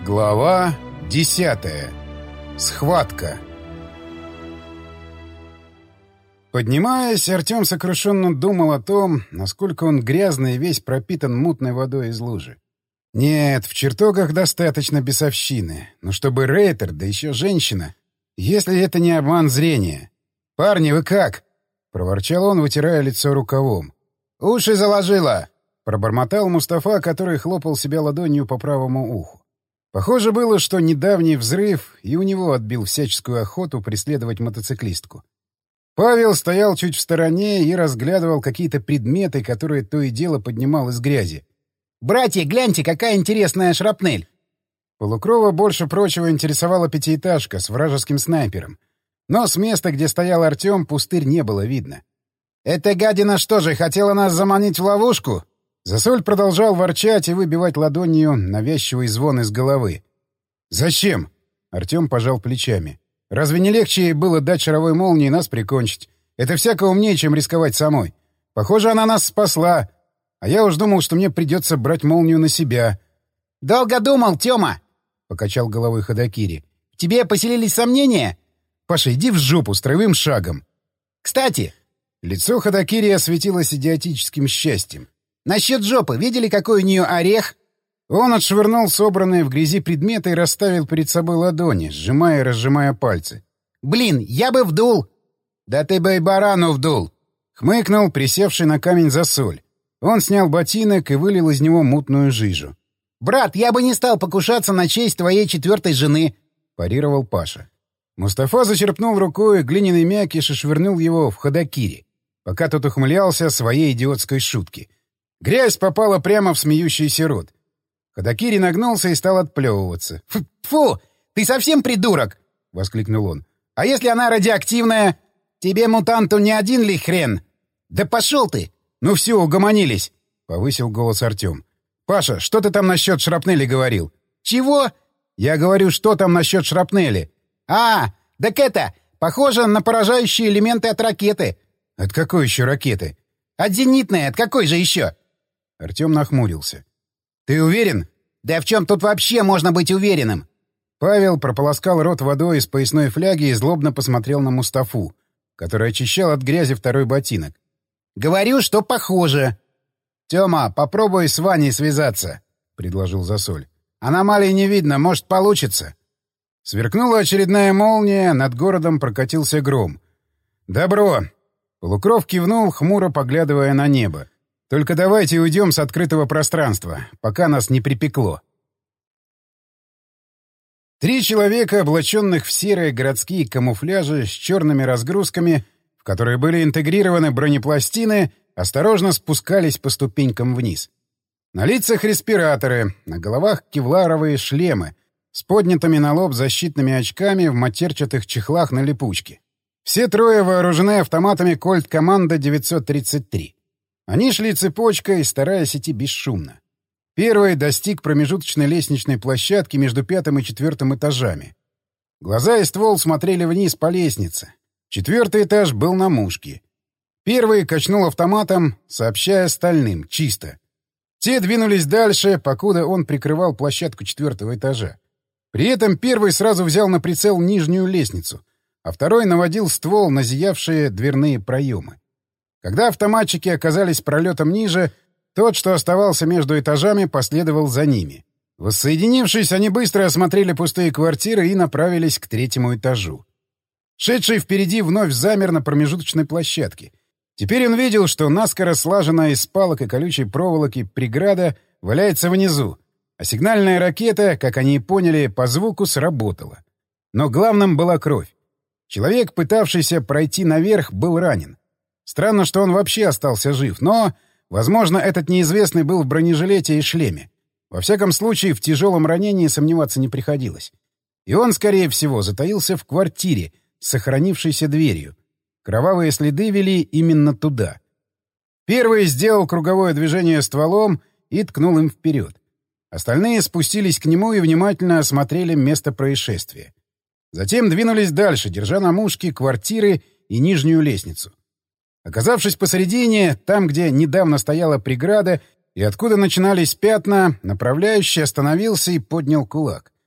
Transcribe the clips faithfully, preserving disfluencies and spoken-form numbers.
Глава десятая. Схватка. Поднимаясь, Артем сокрушенно думал о том, насколько он грязный и весь пропитан мутной водой из лужи. Нет, в чертогах достаточно бесовщины, но чтобы рейтер, да еще женщина, если это не обман зрения. «Парни, вы как?» — проворчал он, вытирая лицо рукавом. «Уши заложило!» — пробормотал Мустафа, который хлопал себя ладонью по правому уху. Похоже было, что недавний взрыв и у него отбил всяческую охоту преследовать мотоциклистку. Павел стоял чуть в стороне и разглядывал какие-то предметы, которые то и дело поднимал из грязи. «Братья, гляньте, какая интересная шрапнель!» Полукрова больше прочего интересовала пятиэтажка с вражеским снайпером. Но с места, где стоял Артем, пустырь не было видно. «Эта гадина что же, хотела нас заманить в ловушку?» Засоль продолжал ворчать и выбивать ладонью навязчивый звон из головы. «Зачем?» — Артем пожал плечами. «Разве не легче было дать шаровой молнии и нас прикончить? Это всяко умнее, чем рисковать самой. Похоже, она нас спасла. А я уж думал, что мне придется брать молнию на себя». «Долго думал, Тёма!» — покачал головой Ходокири. «В тебе поселились сомнения?» «Паша, иди в жопу строевым шагом!» «Кстати!» Лицо Ходокири осветилось идиотическим счастьем. «Насчет жопы. Видели, какой у нее орех?» Он отшвырнул собранные в грязи предметы и расставил перед собой ладони, сжимая и разжимая пальцы. «Блин, я бы вдул!» «Да ты бы и барану вдул!» — хмыкнул присевший на камень Засоль. Он снял ботинок и вылил из него мутную жижу. «Брат, я бы не стал покушаться на честь твоей четвертой жены!» — парировал Паша. Мустафа зачерпнул рукой глиняный мякиш и швырнул его в Ходокири, пока тот ухмылялся своей идиотской шутки. Грязь попала прямо в смеющийся рот. Ходокири нагнулся и стал отплевываться. «Фу! Фу! Ты совсем придурок!» — воскликнул он. «А если она радиоактивная? Тебе, мутанту, не один ли хрен? Да пошел ты!» «Ну все, угомонились!» — повысил голос Артем. «Паша, что ты там насчет шрапнели говорил?» «Чего?» «Я говорю, что там насчет шрапнели?» «А, так это, похоже на поражающие элементы от ракеты». «От какой еще ракеты?» «От зенитной, от какой же еще?» Артем нахмурился. «Ты уверен?» «Да в чем тут вообще можно быть уверенным?» Павел прополоскал рот водой из поясной фляги и злобно посмотрел на Мустафу, который очищал от грязи второй ботинок. «Говорю, что похоже». «Тёма, попробуй с Ваней связаться», — предложил Засоль. «Аномалий не видно, может, получится». Сверкнула очередная молния, над городом прокатился гром. «Добро!» — Полукров кивнул, хмуро поглядывая на небо. «Только давайте уйдем с открытого пространства, пока нас не припекло». Три человека, облаченных в серые городские камуфляжи с черными разгрузками, в которые были интегрированы бронепластины, осторожно спускались по ступенькам вниз. На лицах респираторы, на головах кевларовые шлемы с поднятыми на лоб защитными очками в матерчатых чехлах на липучке. Все трое вооружены автоматами «Кольт Команда девятьсот тридцать три». Они шли цепочкой, стараясь идти бесшумно. Первый достиг промежуточной лестничной площадки между пятым и четвертым этажами. Глаза и ствол смотрели вниз по лестнице. Четвертый этаж был на мушке. Первый качнул автоматом, сообщая остальным «чисто». Те двинулись дальше, покуда он прикрывал площадку четвертого этажа. При этом первый сразу взял на прицел нижнюю лестницу, а второй наводил ствол на зиявшие дверные проемы. Когда автоматчики оказались пролетом ниже, тот, что оставался между этажами, последовал за ними. Воссоединившись, они быстро осмотрели пустые квартиры и направились к третьему этажу. Шедший впереди вновь замер на промежуточной площадке. Теперь он видел, что наскоро слаженная из палок и колючей проволоки преграда валяется внизу, а сигнальная ракета, как они и поняли, по звуку сработала. Но главным была кровь. Человек, пытавшийся пройти наверх, был ранен. Странно, что он вообще остался жив, но, возможно, этот неизвестный был в бронежилете и шлеме. Во всяком случае, в тяжелом ранении сомневаться не приходилось. И он, скорее всего, затаился в квартире с сохранившейся дверью. Кровавые следы вели именно туда. Первый сделал круговое движение стволом и ткнул им вперед. Остальные спустились к нему и внимательно осмотрели место происшествия. Затем двинулись дальше, держа на мушке квартиры и нижнюю лестницу. Оказавшись посередине, там, где недавно стояла преграда и откуда начинались пятна, направляющий остановился и поднял кулак.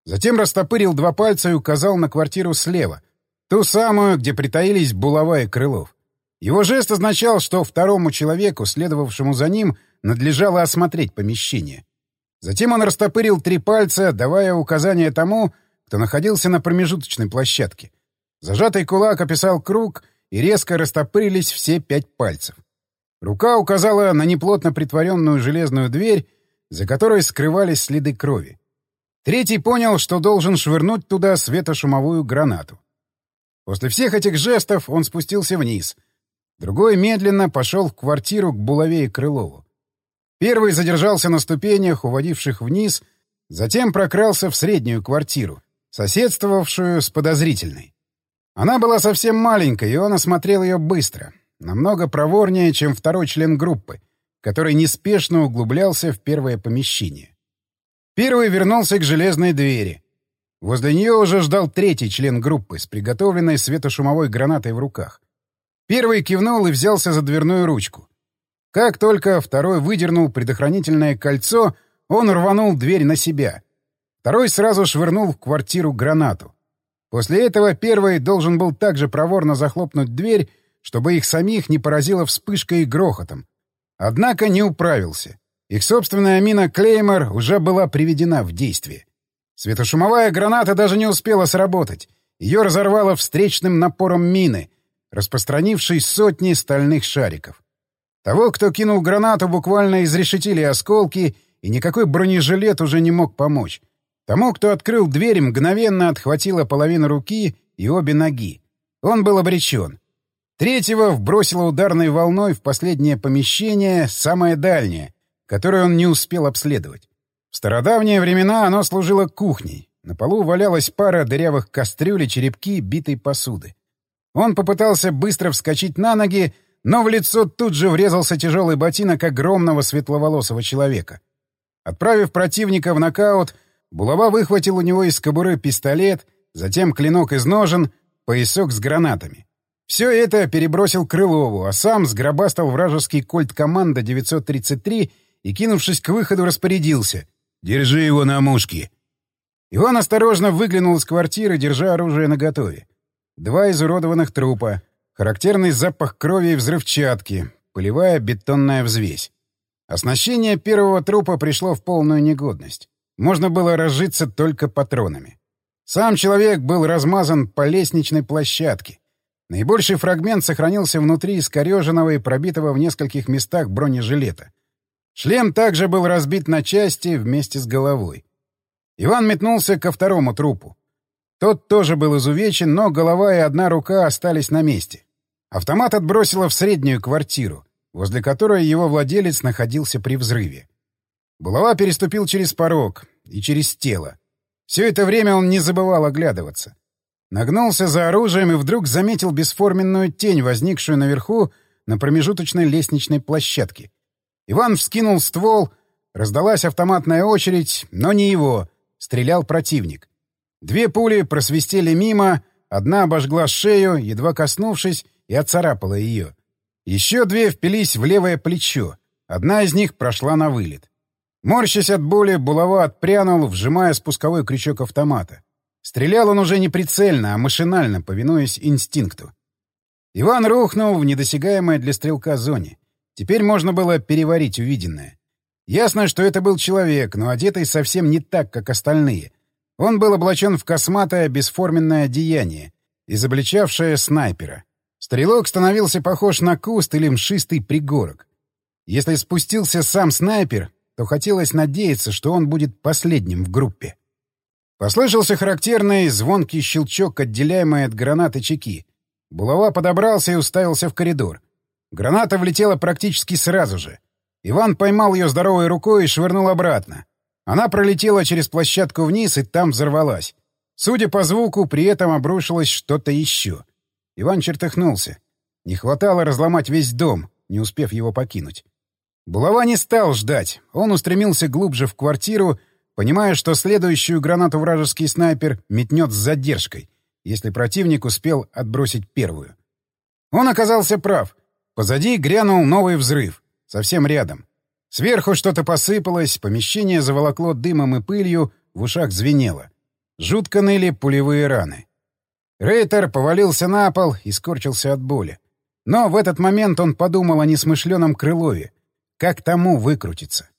Затем растопырил два пальца и указал на квартиру слева, ту самую, где притаились Булава и Крылов. Его жест означал, что второму человеку, следовавшему за ним, надлежало осмотреть помещение. Затем он растопырил три пальца, давая указание тому, кто находился на промежуточной площадке. Зажатый кулак описал круг, и резко растопырились все пять пальцев. Рука указала на неплотно притворенную железную дверь, за которой скрывались следы крови. Третий понял, что должен швырнуть туда светошумовую гранату. После всех этих жестов он спустился вниз. Другой медленно пошел в квартиру к Булаве и Крылову. Первый задержался на ступенях, уводивших вниз, затем прокрался в среднюю квартиру, соседствовавшую с подозрительной. Она была совсем маленькой, и он осмотрел ее быстро, намного проворнее, чем второй член группы, который неспешно углублялся в первое помещение. Первый вернулся к железной двери. Возле нее уже ждал третий член группы с приготовленной светошумовой гранатой в руках. Первый кивнул и взялся за дверную ручку. Как только второй выдернул предохранительное кольцо, он рванул дверь на себя. Второй сразу швырнул в квартиру гранату. После этого первый должен был также проворно захлопнуть дверь, чтобы их самих не поразило вспышкой и грохотом. Однако не управился. Их собственная мина «Клеймор» уже была приведена в действие. Светошумовая граната даже не успела сработать. Ее разорвало встречным напором мины, распространившей сотни стальных шариков. Того, кто кинул гранату, буквально изрешетили осколки, и никакой бронежилет уже не мог помочь. Тому, кто открыл дверь, мгновенно отхватило половину руки и обе ноги. Он был обречен. Третьего вбросило ударной волной в последнее помещение, самое дальнее, которое он не успел обследовать. В стародавние времена оно служило кухней. На полу валялась пара дырявых кастрюль и черепки битой посуды. Он попытался быстро вскочить на ноги, но в лицо тут же врезался тяжелый ботинок огромного светловолосого человека. Отправив противника в нокаут, Булава выхватил у него из кобуры пистолет, затем клинок из ножен, поясок с гранатами. Все это перебросил Крылову, а сам сгробастал вражеский кольт команда девятьсот тридцать три и, кинувшись к выходу, распорядился: «Держи его на мушке». Иван осторожно выглянул из квартиры, держа оружие наготове. Два изуродованных трупа, характерный запах крови и взрывчатки, пылевая бетонная взвесь. Оснащение первого трупа пришло в полную негодность. Можно было разжиться только патронами. Сам человек был размазан по лестничной площадке. Наибольший фрагмент сохранился внутри искореженного и пробитого в нескольких местах бронежилета. Шлем также был разбит на части вместе с головой. Иван метнулся ко второму трупу. Тот тоже был изувечен, но голова и одна рука остались на месте. Автомат отбросило в среднюю квартиру, возле которой его владелец находился при взрыве. Булава переступил через порог и через тело. Все это время он не забывал оглядываться. Нагнулся за оружием и вдруг заметил бесформенную тень, возникшую наверху на промежуточной лестничной площадке. Иван вскинул ствол, раздалась автоматная очередь, но не его, стрелял противник. Две пули просвистели мимо, одна обожгла шею, едва коснувшись, и отцарапала ее. Еще две впились в левое плечо, одна из них прошла на вылет. Морщась от боли, Булава отпрянул, вжимая спусковой крючок автомата. Стрелял он уже не прицельно, а машинально, повинуясь инстинкту. Иван рухнул в недосягаемой для стрелка зоне. Теперь можно было переварить увиденное. Ясно, что это был человек, но одетый совсем не так, как остальные. Он был облачен в косматое бесформенное одеяние, изобличавшее снайпера. Стрелок становился похож на куст или мшистый пригорок. Если спустился сам снайпер, то хотелось надеяться, что он будет последним в группе. Послышался характерный звонкий щелчок, отделяемый от гранаты чеки. Булава подобрался и уставился в коридор. Граната влетела практически сразу же. Иван поймал ее здоровой рукой и швырнул обратно. Она пролетела через площадку вниз и там взорвалась. Судя по звуку, при этом обрушилось что-то еще. Иван чертыхнулся. Не хватало разломать весь дом, не успев его покинуть. Булава не стал ждать. Он устремился глубже в квартиру, понимая, что следующую гранату вражеский снайпер метнет с задержкой, если противник успел отбросить первую. Он оказался прав. Позади грянул новый взрыв. Совсем рядом. Сверху что-то посыпалось, помещение заволокло дымом и пылью, в ушах звенело. Жутко ныли пулевые раны. Рейтер повалился на пол и скорчился от боли. Но в этот момент он подумал о несмышленом Крылове. Как тому выкрутиться?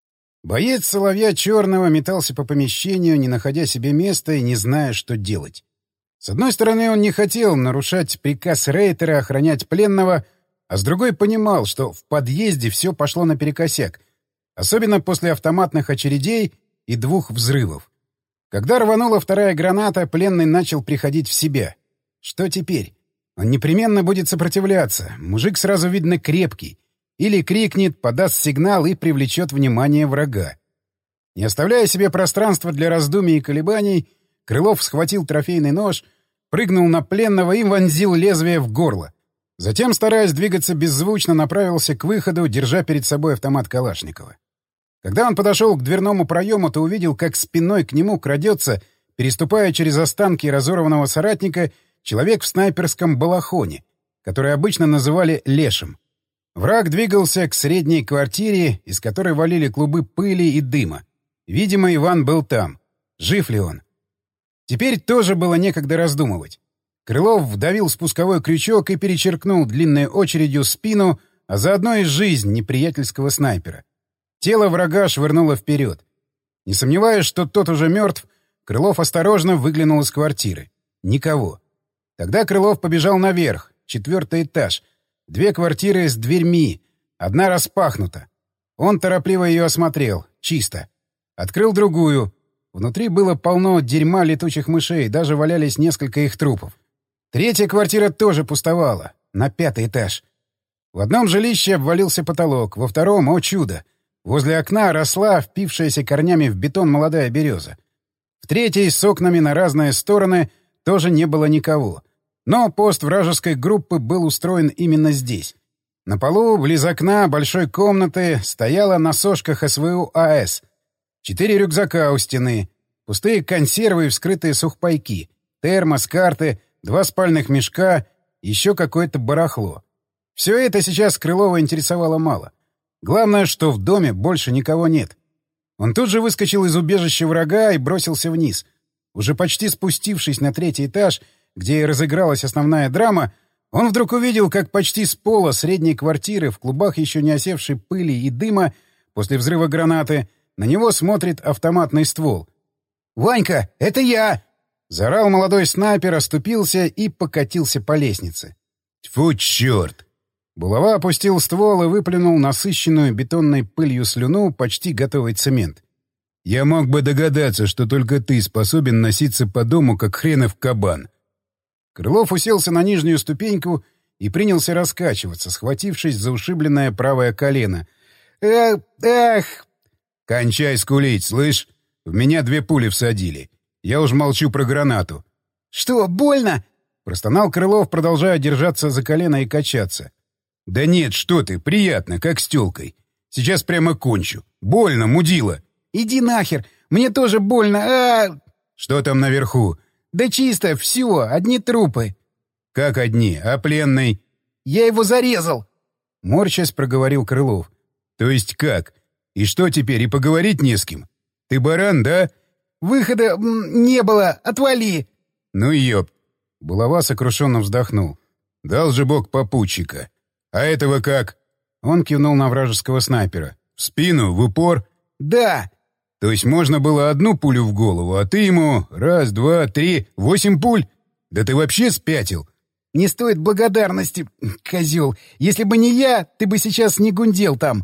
Боец Соловья Черного метался по помещению, не находя себе места и не зная, что делать. С одной стороны, он не хотел нарушать приказ Рейтера охранять пленного, а с другой понимал, что в подъезде все пошло наперекосяк, особенно после автоматных очередей и двух взрывов. Когда рванула вторая граната, пленный начал приходить в себя. Что теперь? Он непременно будет сопротивляться. Мужик сразу видно крепкий. Или крикнет, подаст сигнал и привлечет внимание врага. Не оставляя себе пространства для раздумий и колебаний, Крылов схватил трофейный нож, прыгнул на пленного и вонзил лезвие в горло. Затем, стараясь двигаться беззвучно, направился к выходу, держа перед собой автомат Калашникова. Когда он подошел к дверному проему, то увидел, как спиной к нему крадется, переступая через останки разорванного соратника, человек в снайперском балахоне, который обычно называли «лешим». Враг двигался к средней квартире, из которой валили клубы пыли и дыма. Видимо, Иван был там. Жив ли он? Теперь тоже было некогда раздумывать. Крылов вдавил спусковой крючок и перечеркнул длинной очередью спину, а заодно и жизнь неприятельского снайпера. Тело врага швырнуло вперед. Не сомневаясь, что тот уже мертв, Крылов осторожно выглянул из квартиры. Никого. Тогда Крылов побежал наверх, четвертый этаж. Две квартиры с дверьми, одна распахнута. Он торопливо ее осмотрел. Чисто. Открыл другую. Внутри было полно дерьма летучих мышей, даже валялись несколько их трупов. Третья квартира тоже пустовала. На пятый этаж. В одном жилище обвалился потолок, во втором — о чудо! Возле окна росла, впившаяся корнями в бетон, молодая береза. В третьей, с окнами на разные стороны, тоже не было никого. Но пост вражеской группы был устроен именно здесь. На полу, близ окна большой комнаты, стояла на сошках СВУ АЭС. Четыре рюкзака у стены, пустые консервы и вскрытые сухпайки, термос, карты, два спальных мешка, еще какое-то барахло. Все это сейчас Крылова интересовало мало. Главное, что в доме больше никого нет. Он тут же выскочил из убежища врага и бросился вниз. Уже почти спустившись на третий этаж, где и разыгралась основная драма, он вдруг увидел, как почти с пола средней квартиры, в клубах еще не осевшей пыли и дыма, после взрыва гранаты, на него смотрит автоматный ствол. «Ванька, это я!» — заорал молодой снайпер, оступился и покатился по лестнице. «Тьфу, черт!» Булава опустил ствол и выплюнул насыщенную бетонной пылью слюну, почти готовый цемент. «Я мог бы догадаться, что только ты способен носиться по дому, как хренов кабан». Крылов уселся на нижнюю ступеньку и принялся раскачиваться, схватившись за ушибленное правое колено. «Эх, эх!» «Кончай скулить, слышь? В меня две пули всадили. Я уж молчу про гранату». «Что, больно?» — простонал Крылов, продолжая держаться за колено и качаться. «Да нет, что ты, приятно, как с тёлкой. Сейчас прямо кончу. Больно, мудила». «Иди нахер! Мне тоже больно! А!» «Что там наверху?» «Да чисто, все, одни трупы». «Как одни? А пленный?» «Я его зарезал!» — морщась проговорил Крылов. «То есть как? И что теперь, и поговорить не с кем? Ты баран, да?» «Выхода не было! Отвали!» «Ну ёп!» — Булава сокрушенно вздохнул. «Дал же бог попутчика. А этого как?» Он кивнул на вражеского снайпера. «В спину? В упор?» «Да!» «То есть можно было одну пулю в голову, а ты ему раз, два, три, восемь пуль? Да ты вообще спятил!» «Не стоит благодарности, козел. Если бы не я, ты бы сейчас не гундел там».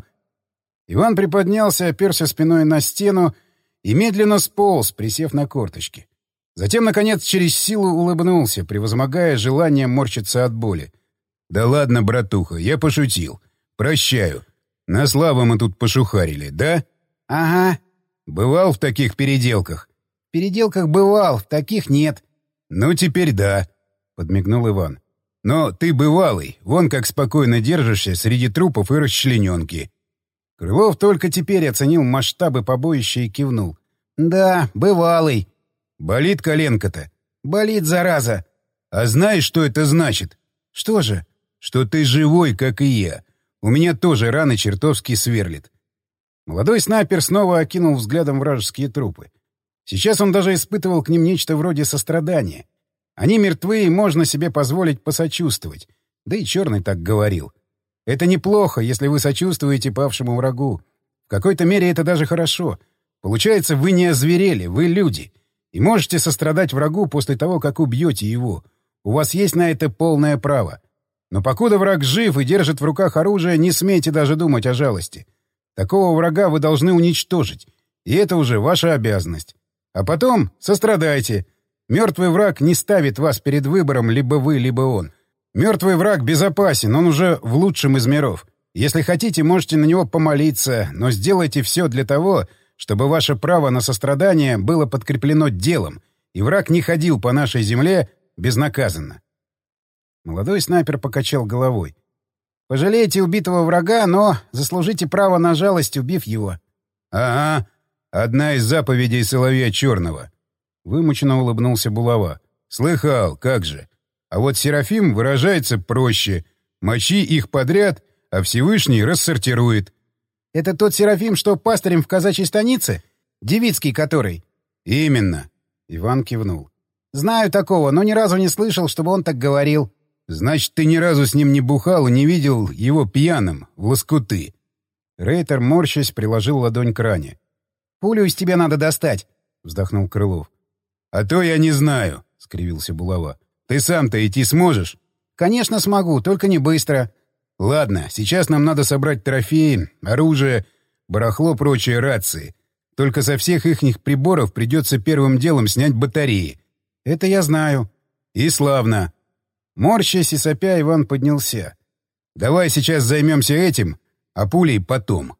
Иван приподнялся, оперся спиной на стену и медленно сполз, присев на корточки. Затем, наконец, через силу улыбнулся, превозмогая желание морщиться от боли. «Да ладно, братуха, я пошутил. Прощаю. На славу мы тут пошухарили, да?» «Ага». «Бывал в таких переделках?» «В переделках бывал, в таких нет». «Ну, теперь да», — подмигнул Иван. «Но ты бывалый, вон как спокойно держишься среди трупов и расчлененки». Крылов только теперь оценил масштабы побоища и кивнул. «Да, бывалый». «Болит коленка-то?» «Болит, зараза». «А знаешь, что это значит?» «Что же?» «Что ты живой, как и я. У меня тоже раны чертовски сверлит». Молодой снайпер снова окинул взглядом вражеские трупы. Сейчас он даже испытывал к ним нечто вроде сострадания. Они мертвы, и можно себе позволить посочувствовать. Да и Черный так говорил. Это неплохо, если вы сочувствуете павшему врагу. В какой-то мере это даже хорошо. Получается, вы не озверели, вы люди. И можете сострадать врагу после того, как убьете его. У вас есть на это полное право. Но покуда враг жив и держит в руках оружие, не смейте даже думать о жалости. Такого врага вы должны уничтожить. И это уже ваша обязанность. А потом сострадайте. Мертвый враг не ставит вас перед выбором либо вы, либо он. Мертвый враг безопасен, он уже в лучшем из миров. Если хотите, можете на него помолиться, но сделайте все для того, чтобы ваше право на сострадание было подкреплено делом, и враг не ходил по нашей земле безнаказанно. Молодой снайпер покачал головой. «Пожалейте убитого врага, но заслужите право на жалость, убив его». «Ага, одна из заповедей Соловья Черного». Вымученно улыбнулся Булава. «Слыхал, как же. А вот Серафим выражается проще. Мочи их подряд, а Всевышний рассортирует». «Это тот Серафим, что пастырем в казачьей станице? Девицкий который?» «Именно». Иван кивнул. «Знаю такого, но ни разу не слышал, чтобы он так говорил». «Значит, ты ни разу с ним не бухал и не видел его пьяным, в лоскуты». Рейтер, морщась, приложил ладонь к ране. «Пулю из тебя надо достать», — вздохнул Крылов. «А то я не знаю», — скривился Булава. «Ты сам-то идти сможешь?» «Конечно смогу, только не быстро». «Ладно, сейчас нам надо собрать трофеи, оружие, барахло, прочие рации. Только со всех ихних приборов придется первым делом снять батареи». «Это я знаю». «И славно». Морщась и сопя, Иван поднялся. «Давай сейчас займемся этим, а пулей потом».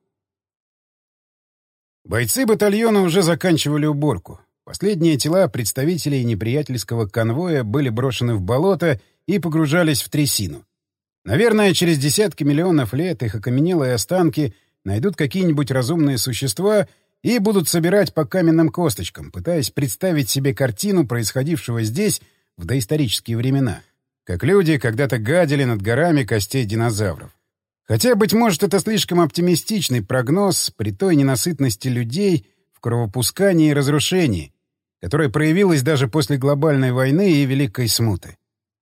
Бойцы батальона уже заканчивали уборку. Последние тела представителей неприятельского конвоя были брошены в болото и погружались в трясину. Наверное, через десятки миллионов лет их окаменелые останки найдут какие-нибудь разумные существа и будут собирать по каменным косточкам, пытаясь представить себе картину происходившего здесь в доисторические времена. Как люди когда-то гадили над горами костей динозавров. Хотя, быть может, это слишком оптимистичный прогноз при той ненасытности людей в кровопускании и разрушении, которая проявилась даже после глобальной войны и Великой Смуты.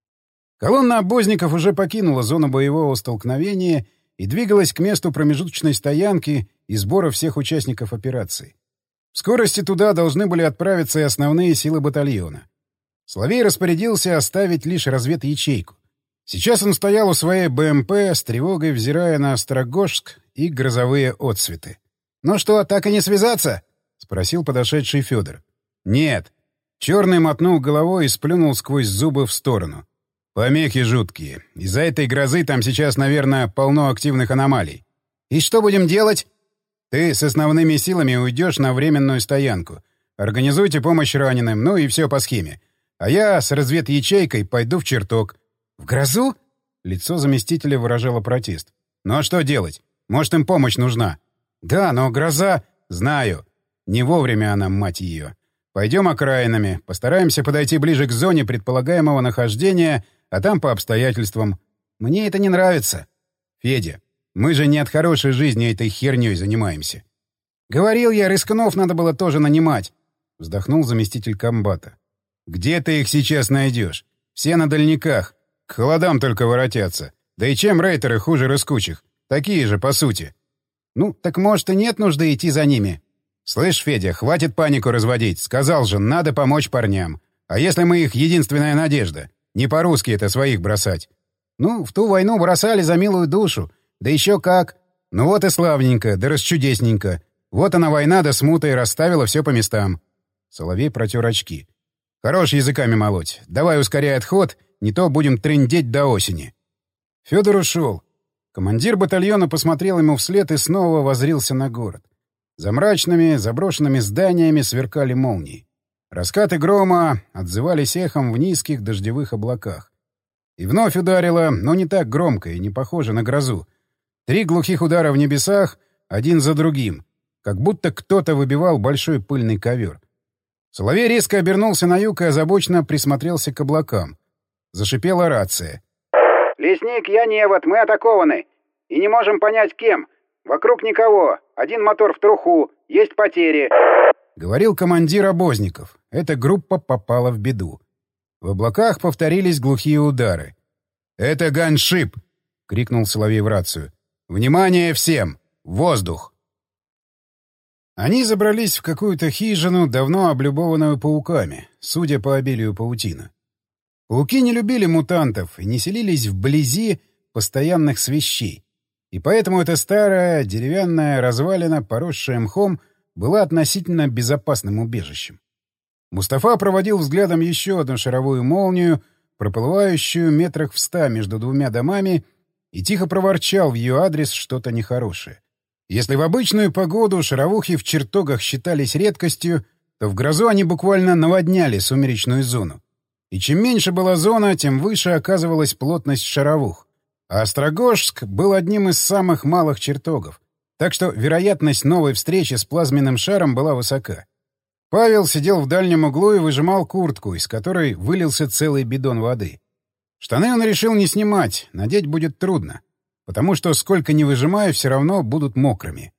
Колонна обозников уже покинула зону боевого столкновения и двигалась к месту промежуточной стоянки и сбора всех участников операции. В скорости туда должны были отправиться и основные силы батальона. Соловей распорядился оставить лишь разведячейку. Сейчас он стоял у своей БМП, с тревогой взирая на Острогожск и грозовые отсветы. «Ну что, так и не связаться?» — спросил подошедший Федор. «Нет». Черный мотнул головой и сплюнул сквозь зубы в сторону. «Помехи жуткие. Из-за этой грозы там сейчас, наверное, полно активных аномалий». «И что будем делать?» «Ты с основными силами уйдешь на временную стоянку. Организуйте помощь раненым, ну и все по схеме. А я с разведячейкой пойду в чертог». «В грозу?» Лицо заместителя выражало протест. «Ну а что делать? Может, им помощь нужна?» «Да, но гроза...» «Знаю. Не вовремя она, мать ее. Пойдем окраинами, постараемся подойти ближе к зоне предполагаемого нахождения, а там по обстоятельствам. Мне это не нравится». «Федя, мы же не от хорошей жизни этой херней занимаемся». «Говорил я, рискнов надо было тоже нанимать», — вздохнул заместитель комбата. «Где ты их сейчас найдешь? Все на дальниках. К холодам только воротятся. Да и чем рейтеры хуже рыскучих? Такие же, по сути». «Ну, так может и нет нужды идти за ними». «Слышь, Федя, хватит панику разводить. Сказал же, надо помочь парням. А если мы их единственная надежда? Не по-русски это своих бросать». «Ну, в ту войну бросали за милую душу. Да еще как». «Ну вот и славненько, да расчудесненько. Вот она война, да смута и расставила все по местам». Соловей протер очки. «Хорош языками молоть. Давай ускоряй отход, не то будем трындеть до осени». Федор ушел. Командир батальона посмотрел ему вслед и снова воззрился на город. За мрачными, заброшенными зданиями сверкали молнии. Раскаты грома отзывались эхом в низких дождевых облаках. И вновь ударило, но не так громко и не похоже на грозу. Три глухих удара в небесах, один за другим, как будто кто-то выбивал большой пыльный ковер. Соловей резко обернулся на юг и озабоченно присмотрелся к облакам. Зашипела рация. «Лесник, я Невод, мы атакованы. И не можем понять, кем. Вокруг никого. Один мотор в труху. Есть потери». Говорил командир обозников. Эта группа попала в беду. В облаках повторились глухие удары. «Это ганшип!» — крикнул Соловей в рацию. «Внимание всем! Воздух!» Они забрались в какую-то хижину, давно облюбованную пауками, судя по обилию паутины. Пауки не любили мутантов и не селились вблизи постоянных свещей. И поэтому эта старая деревянная развалина, поросшая мхом, была относительно безопасным убежищем. Мустафа проводил взглядом еще одну шаровую молнию, проплывающую метрах в ста между двумя домами, и тихо проворчал в ее адрес что-то нехорошее. Если в обычную погоду шаровухи в чертогах считались редкостью, то в грозу они буквально наводняли сумеречную зону. И чем меньше была зона, тем выше оказывалась плотность шаровух. А Острогожск был одним из самых малых чертогов, так что вероятность новой встречи с плазменным шаром была высока. Павел сидел в дальнем углу и выжимал куртку, из которой вылился целый бидон воды. Штаны он решил не снимать, надеть будет трудно, потому что сколько ни выжимаю, все равно будут мокрыми.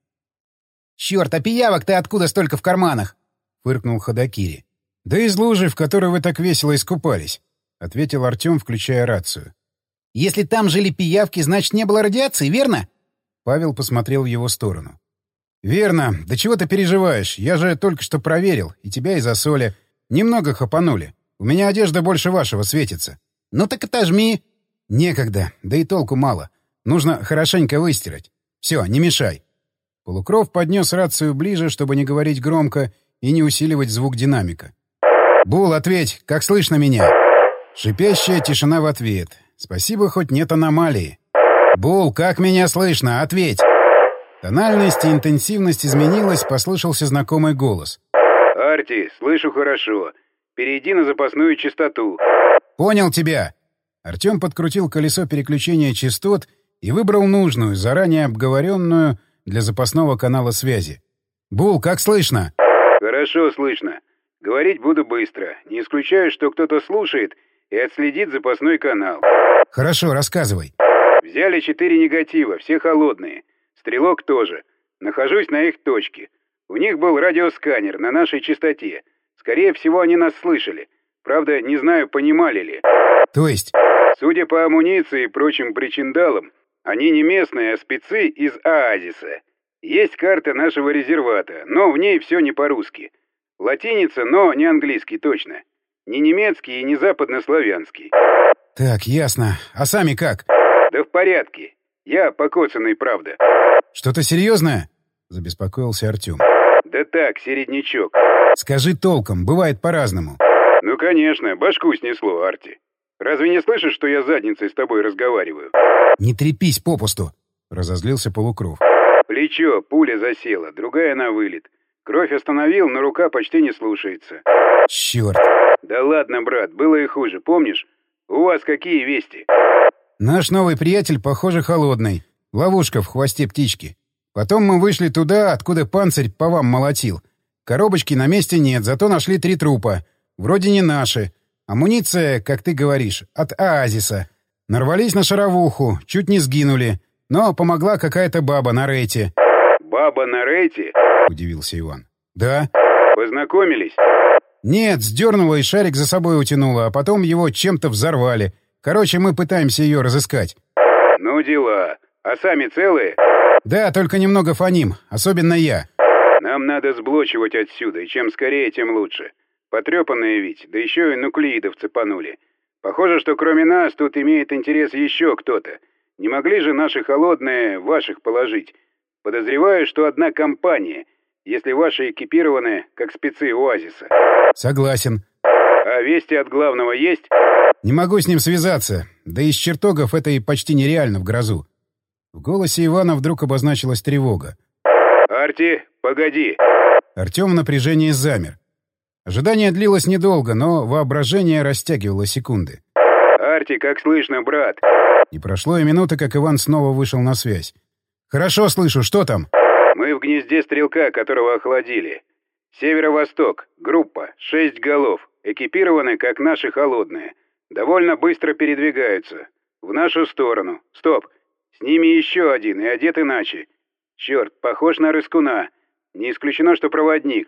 «Черт, а пиявок ты откуда столько в карманах?» — фыркнул Ходокири. «Да из лужи, в которой вы так весело искупались», — ответил Артем, включая рацию. «Если там жили пиявки, значит, не было радиации, верно?» Павел посмотрел в его сторону. «Верно. Да чего ты переживаешь? Я же только что проверил. И тебя, и засоли. Немного хапанули. У меня одежда больше вашего светится». «Ну так отожми». «Некогда. Да и толку мало. Нужно хорошенько выстирать. Все, не мешай». Полукров поднес рацию ближе, чтобы не говорить громко и не усиливать звук динамика. «Бул, ответь, как слышно меня?» Шипящая тишина в ответ. «Спасибо, хоть нет аномалии». «Бул, как меня слышно? Ответь!» Тональность и интенсивность изменилась, послышался знакомый голос. «Арти, слышу хорошо. Перейди на запасную частоту». «Понял тебя!» Артем подкрутил колесо переключения частот и выбрал нужную, заранее обговоренную для запасного канала связи. «Бул, как слышно?» «Хорошо слышно. Говорить буду быстро. Не исключаю, что кто-то слушает и отследит запасной канал». «Хорошо, рассказывай». «Взяли четыре негатива, все холодные. Стрелок тоже. Нахожусь на их точке. У них был радиосканер на нашей частоте. Скорее всего, они нас слышали. Правда, не знаю, понимали ли». «То есть?» «Судя по амуниции и прочим причиндалам, они не местные, а спецы из Оазиса. Есть карта нашего резервата, но в ней все не по-русски. Латиница, но не английский точно. Не немецкий и не западнославянский». «Так, ясно. А сами как?» «Да в порядке. Я покоцанный, правда». «Что-то серьезное?» — забеспокоился Артем. «Да так, середнячок». «Скажи толком, бывает по-разному». «Ну, конечно, башку снесло, Арти. Разве не слышишь, что я задницей с тобой разговариваю?» «Не трепись попусту», — разозлился Полукров. «Плечо, пуля засела, другая на вылет. Кровь остановил, но рука почти не слушается». «Черт!» «Да ладно, брат, было и хуже, помнишь? У вас какие вести?» «Наш новый приятель, похоже, холодный. Ловушка в хвосте птички. Потом мы вышли туда, откуда панцирь по вам молотил. Коробочки на месте нет, зато нашли три трупа. Вроде не наши. Амуниция, как ты говоришь, от Оазиса. Нарвались на шаровуху, чуть не сгинули. Но помогла какая-то баба на рейте». «Баба на рейте?» — удивился Иван. «Да». «Познакомились?» «Нет, сдернула и шарик за собой утянула, а потом его чем-то взорвали. Короче, мы пытаемся ее разыскать». «Ну дела. А сами целые?» «Да, только немного фоним, особенно я». «Нам надо сблочивать отсюда, и чем скорее, тем лучше. Потрепанные ведь, да еще и нуклеидов цепанули. Похоже, что кроме нас тут имеет интерес еще кто-то. Не могли же наши холодные ваших положить? Подозреваю, что одна компания, если ваши экипированы, как спецы Оазиса». «Согласен». «А вести от главного есть?» «Не могу с ним связаться. Да из чертогов это и почти нереально в грозу». В голосе Ивана вдруг обозначилась тревога. «Арти, погоди!» Артем в напряжении замер. Ожидание длилось недолго, но воображение растягивало секунды. «Арти, как слышно, брат?» Не прошло и минуты, как Иван снова вышел на связь. «Хорошо слышу, что там?» «Мы в гнезде стрелка, которого охладили. Северо-восток, группа, шесть голов, экипированы, как наши холодные. Довольно быстро передвигаются. В нашу сторону. Стоп! С ними еще один и одет иначе. Черт, похож на рыскуна. Не исключено, что проводник.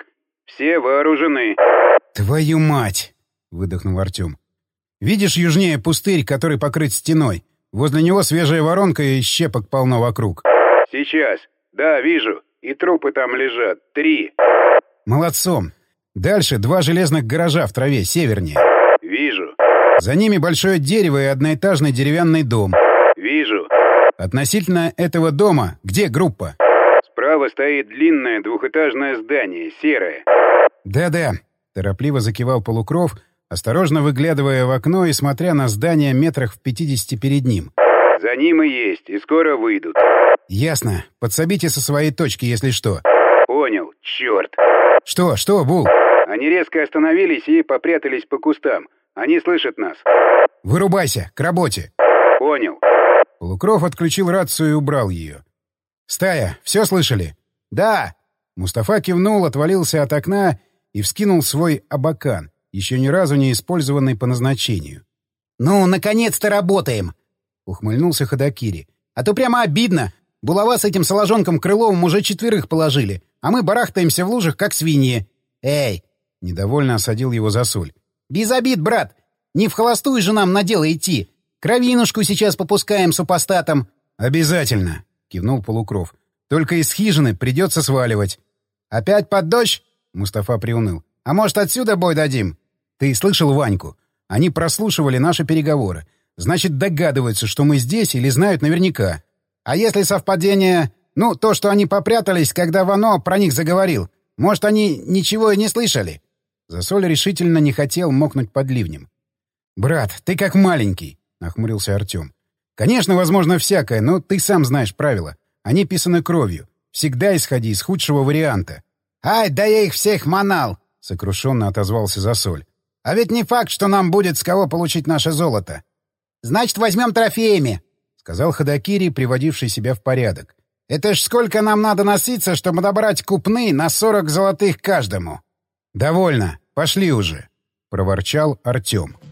Все вооружены». «Твою мать!» — выдохнул Артем. «Видишь южнее пустырь, который покрыт стеной? Возле него свежая воронка и щепок полно вокруг». «Сейчас. Да, вижу. И трупы там лежат. Три». «Молодцом. Дальше два железных гаража в траве, севернее». «Вижу». «За ними большое дерево и одноэтажный деревянный дом». «Вижу». «Относительно этого дома где группа?» «Справа стоит длинное двухэтажное здание, серое». «Да-да», — торопливо закивал Полукров, осторожно выглядывая в окно и смотря на здание метрах в пятидесяти перед ним. «За ним и есть, и скоро выйдут». «Ясно. Подсобите со своей точки, если что». «Понял. Черт». «Что, что, Бул?» «Они резко остановились и попрятались по кустам. Они слышат нас». «Вырубайся, к работе». «Понял». Полукров отключил рацию и убрал ее. «Стая, все слышали?» «Да». Мустафа кивнул, отвалился от окна и вскинул свой абакан, еще ни разу не использованный по назначению. «Ну, наконец-то работаем!» — ухмыльнулся Ходокири. «А то прямо обидно. Булава с этим соложонком Крыловым уже четверых положили, а мы барахтаемся в лужах, как свиньи. Эй!» — недовольно осадил его Засуль. «Без обид, брат! Не в холостую же нам на дело идти. Кровинушку сейчас попускаем супостатом». «Обязательно!» — кивнул Полукров. «Только из хижины придется сваливать». «Опять под дождь?» — Мустафа приуныл. «А может, отсюда бой дадим?» «Ты слышал Ваньку? Они прослушивали наши переговоры. Значит, догадываются, что мы здесь, или знают наверняка». «А если совпадение... Ну, то, что они попрятались, когда Вано про них заговорил. Может, они ничего и не слышали?» Засоль решительно не хотел мокнуть под ливнем. «Брат, ты как маленький», — нахмурился Артем. «Конечно, возможно всякое, но ты сам знаешь правила. Они писаны кровью. Всегда исходи из худшего варианта». «Ай, да я их всех манал!» — сокрушенно отозвался Засоль. «А ведь не факт, что нам будет с кого получить наше золото. Значит, возьмем трофеями», — сказал Ходокири, приводивший себя в порядок. «Это ж сколько нам надо носиться, чтобы добрать купны на сорок золотых каждому». «Довольно. Пошли уже», — проворчал Артем.